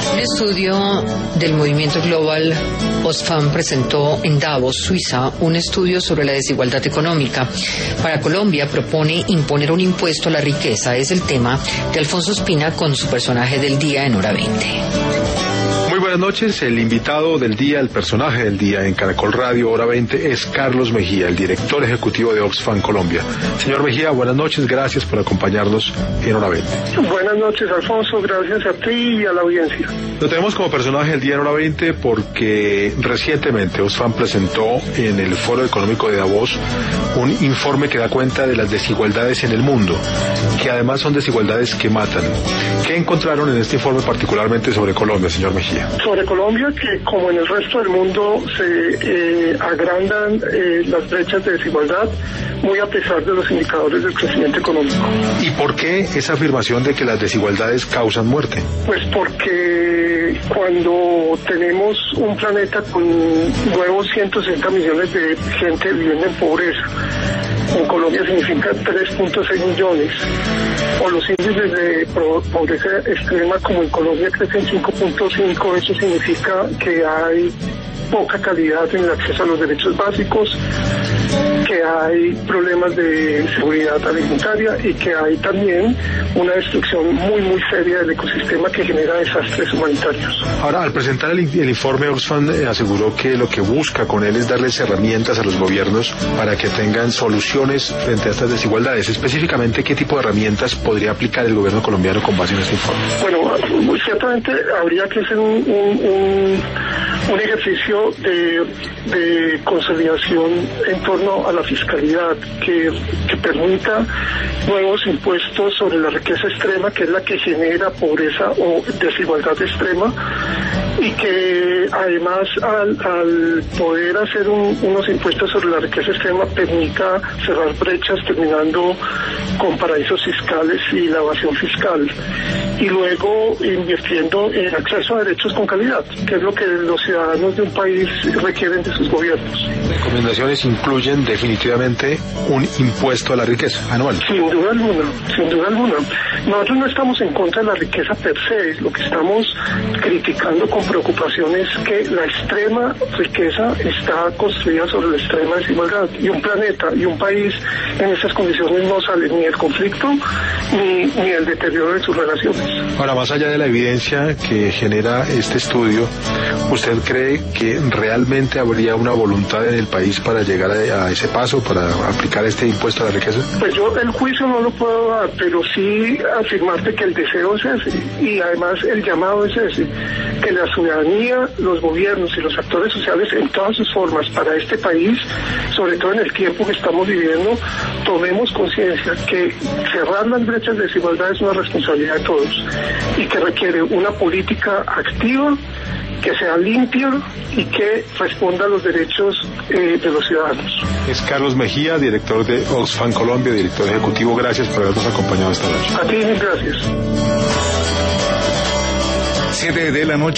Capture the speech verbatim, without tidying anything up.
Un estudio del movimiento global Oxfam presentó en Davos, Suiza, un estudio sobre la desigualdad económica. Para Colombia propone imponer un impuesto a la riqueza. Es el tema de Alfonso Espina con su personaje del día en Hora veinte. Muy buenas noches. El invitado del día, el personaje del día en Caracol Radio Hora veinte es Carlos Mejía, el director ejecutivo de Oxfam Colombia. Señor Mejía, buenas noches. Gracias por acompañarnos en Hora veinte. Buenas noches, Alfonso. Gracias a ti y a la audiencia. Lo tenemos como personaje del día en Hora veinte porque recientemente Oxfam presentó en el Foro Económico de Davos un informe que da cuenta de las desigualdades en el mundo, que además son desigualdades que matan. ¿Qué encontraron en este informe particularmente sobre Colombia, señor Mejía? Sobre Colombia, que como en el resto del mundo se eh, agrandan eh, las brechas de desigualdad, muy a pesar de los indicadores del crecimiento económico. ¿Y por qué esa afirmación de que las desigualdades causan muerte? Pues porque cuando tenemos un planeta con nuevos ciento sesenta millones de gente viviendo en pobreza, en Colombia significa tres punto seis millones, o los índices de pobreza extrema como en Colombia crecen cinco punto cinco, eso significa que hay poca calidad en el acceso a los derechos básicos, que hay problemas de seguridad alimentaria y que hay también una destrucción muy muy seria del ecosistema que genera desastres humanitarios. Ahora, al presentar el, el informe, Oxfam eh, aseguró que lo que busca con él es darles herramientas a los gobiernos para que tengan soluciones frente a estas desigualdades. Específicamente, ¿qué tipo de herramientas podría aplicar el gobierno colombiano con base en este informe? Bueno, ciertamente habría que hacer un, un, un, un ejercicio de, de consolidación en torno a la fiscalidad que, que permita nuevos impuestos sobre la riqueza extrema, que es la que genera pobreza o desigualdad extrema, y que además al, al poder hacer un, unos impuestos sobre la riqueza extrema permita cerrar brechas terminando con paraísos fiscales y la evasión fiscal, y luego invirtiendo en acceso a derechos con calidad, que es lo que los ciudadanos de un país requieren de sus gobiernos. Las recomendaciones incluyen definitivamente un impuesto a la riqueza anual. Sin duda alguna, sin duda alguna. Nosotros no estamos en contra de la riqueza per se, lo que estamos criticando con preocupación es que la extrema riqueza está construida sobre la extrema desigualdad, y un planeta y un país en esas condiciones no sale ni el conflicto ni, ni el deterioro de sus relaciones. Ahora, más allá de la evidencia que genera este estudio, ¿usted cree que realmente habría una voluntad en el país para llegar a, a ese paso, para aplicar este impuesto a la riqueza? Pues yo el juicio no lo puedo dar, pero sí afirmarte que el deseo es ese, y además el llamado es ese, que la ciudadanía, los gobiernos y los actores sociales en todas sus formas para este país, sobre todo en el tiempo que estamos viviendo, tomemos conciencia que cerrar las brechas de desigualdad es una responsabilidad de todos y que requiere una política activa, que sea limpia y que responda a los derechos eh, de los ciudadanos. Es Carlos Mejía, director de Oxfam Colombia, director ejecutivo. Gracias por habernos acompañado esta noche. A ti, gracias. siete de la noche.